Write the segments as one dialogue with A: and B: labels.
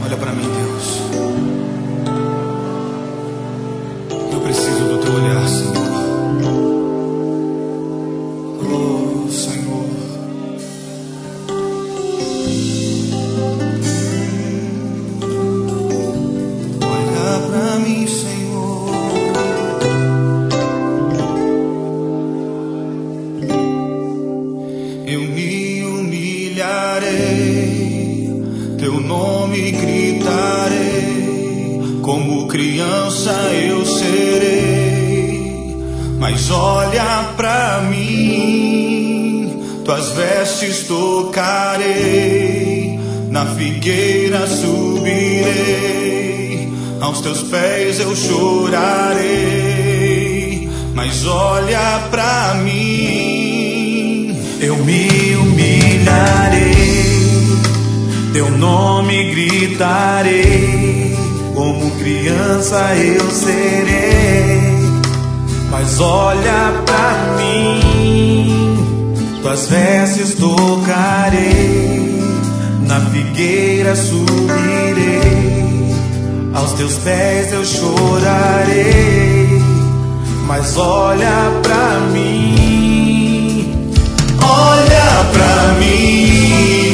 A: Olha pra mim, Deus. Eu preciso do teu olhar, Senhor. Oh, Senhor. Olha pra mim, Senhor. Eu me humilharei, teu nome gritarei, como criança eu serei. Mas olha pra mim, tuas vestes tocarei, na figueira subirei, aos teus pés eu chorarei. Mas olha pra mim,
B: eu me humilharei, teu nome gritarei, como criança eu serei. Mas olha pra mim, tuas vestes tocarei, na figueira subirei, aos teus pés eu chorarei. Mas olha pra mim, olha pra mim,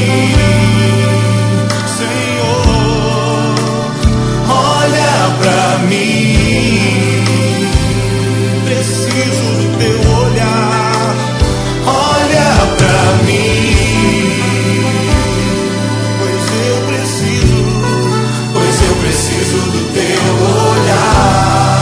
A: Senhor.
B: olha pra mim,
A: Preciso do teu olhar.
B: olha pra mim,
A: Pois eu
B: preciso do teu olhar.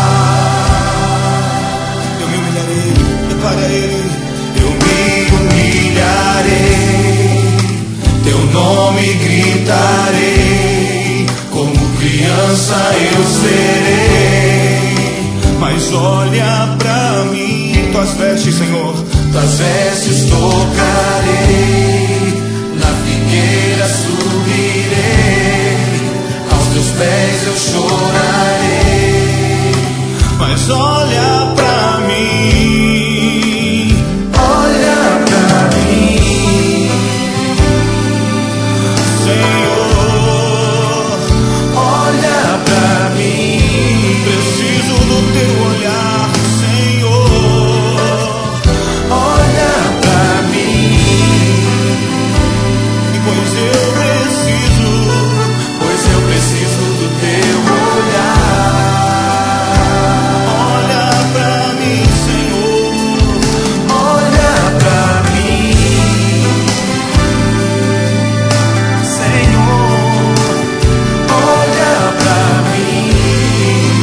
A: me humilharei, declara Ele.
B: Eu me humilharei, teu nome gritarei, como criança eu serei.
A: Mas olha pra mim, tuas vestes, Senhor.
B: Tuas vestes tocarei, na figueira subirei, aos teus pés eu chorarei.
A: Mas olha pra mim,
B: Olha pra mim,
A: Senhor.
B: olha pra mim,
A: Preciso do teu olhar, Senhor.
B: olha pra mim,
A: E pois eu
B: preciso do teu olhar.
A: olha pra mim, Senhor.
B: Olha pra mim, Senhor, olha pra mim,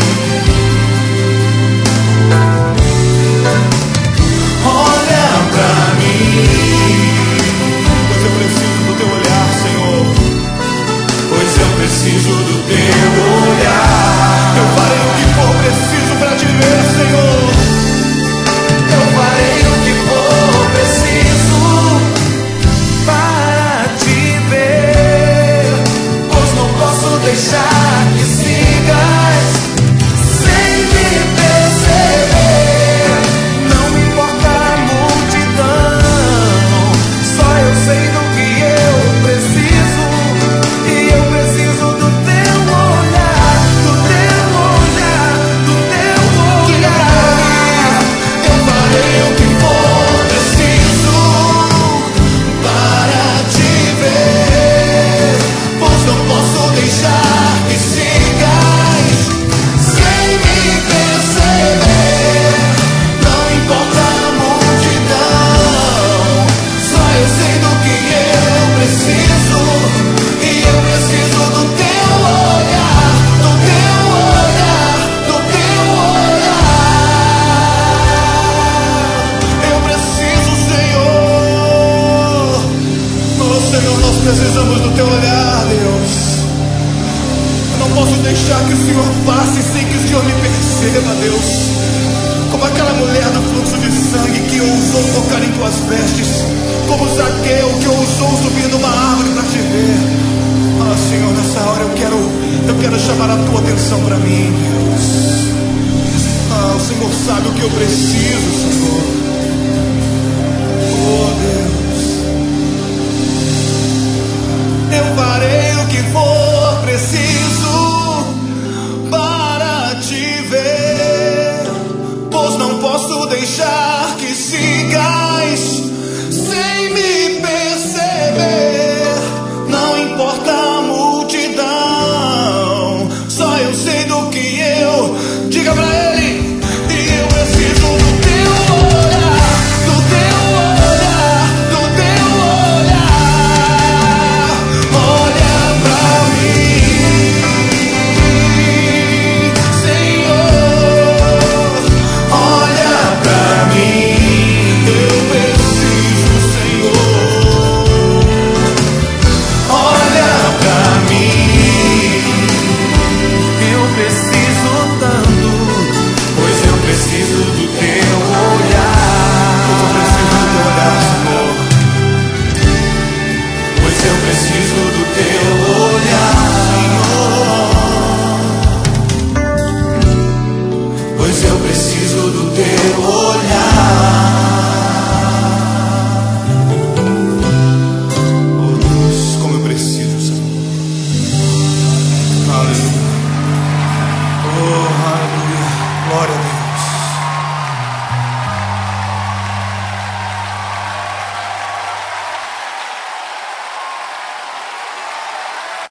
B: olha pra mim,
A: Pois eu preciso do teu olhar, Senhor.
B: pois eu preciso do teu olhar.
A: Eu farei o que for preciso pra te ver, Senhor.
B: Eu farei o que for preciso para te ver, pois não posso deixar que sigas sem me perceber. Não me importa a multidão, só eu sei do que eu preciso, e eu preciso do teu olhar, do teu olhar, do teu olhar. Eu farei o que for preciso para te ver, pois não posso deixar que sigas sem me perceber. Não importa a multidão, só eu sei do que eu preciso, e eu preciso do teu olhar, do teu olhar, do teu olhar.
A: Eu preciso, Senhor. Oh, Senhor, nós precisamos do teu olhar, Deus. Eu não posso deixar que o Senhor passe sem que o Senhor me perceba, Deus. Como aquela mulher do fluxo de sangue que ousou tocar em tuas vestes, como Zaqueu que ousou subir numa árvore para te ver. Ah, Senhor, nessa hora eu quero chamar a tua atenção para mim, Deus. Ah, o Senhor sabe o que eu preciso, Senhor.